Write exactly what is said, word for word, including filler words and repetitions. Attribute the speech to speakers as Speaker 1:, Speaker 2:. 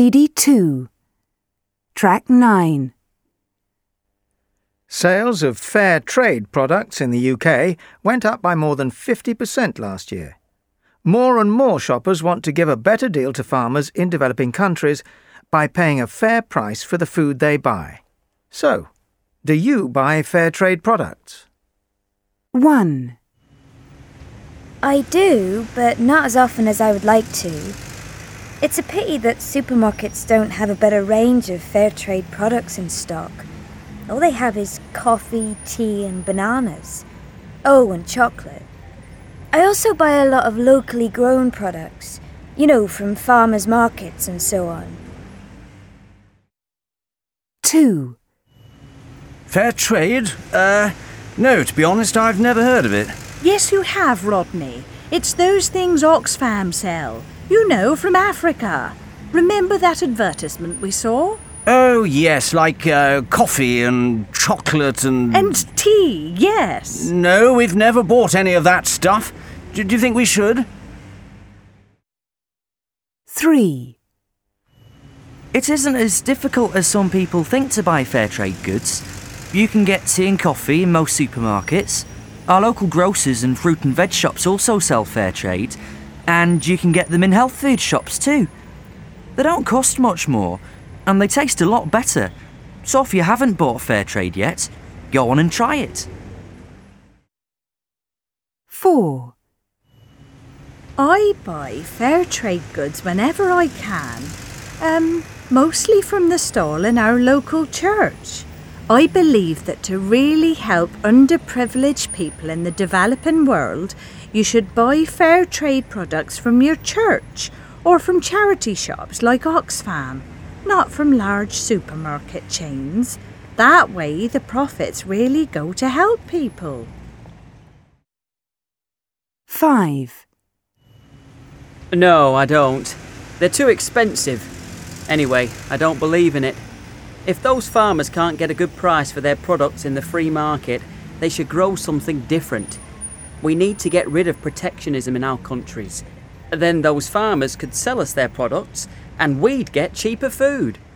Speaker 1: C D two. Track nine.
Speaker 2: Sales of fair trade products in the U K went up by more than fifty percent last year. More and more shoppers want to give a better deal to farmers in developing countries by paying a fair price for the food they buy. So, do you buy fair trade products?
Speaker 1: one.
Speaker 3: I do, but not as often as I would like to. It's a pity that supermarkets don't have a better range of fair trade products in stock. All they have is coffee, tea and bananas. Oh, and chocolate. I also buy a lot of locally grown products, you know, from farmers' markets and so on.
Speaker 1: two.
Speaker 4: Fair trade? Uh, no, to be honest, I've never heard of it.
Speaker 5: Yes, you have, Rodney. It's those things Oxfam sell. You know, from Africa. Remember that advertisement we saw?
Speaker 4: Oh, yes, like uh, coffee and chocolate and...
Speaker 5: And tea, yes.
Speaker 4: No, we've never bought any of that stuff. Do, do you think we should?
Speaker 1: three.
Speaker 6: It isn't as difficult as some people think to buy fair trade goods. You can get tea and coffee in most supermarkets. Our local grocers and fruit and veg shops also sell fair trade, and you can get them in health food shops too. They don't cost much more, and they taste a lot better. So if you haven't bought fair trade yet, go on and try it.
Speaker 1: four.
Speaker 5: I buy fair trade goods whenever I can, um, mostly from the stall in our local church. I believe that to really help underprivileged people in the developing world, you should buy fair trade products from your church or from charity shops like Oxfam, not from large supermarket chains. That way the profits really go to help people.
Speaker 1: five.
Speaker 7: No, I don't. They're too expensive. Anyway, I don't believe in it. If those farmers can't get a good price for their products in the free market, they should grow something different. We need to get rid of protectionism in our countries. Then those farmers could sell us their products and we'd get cheaper food.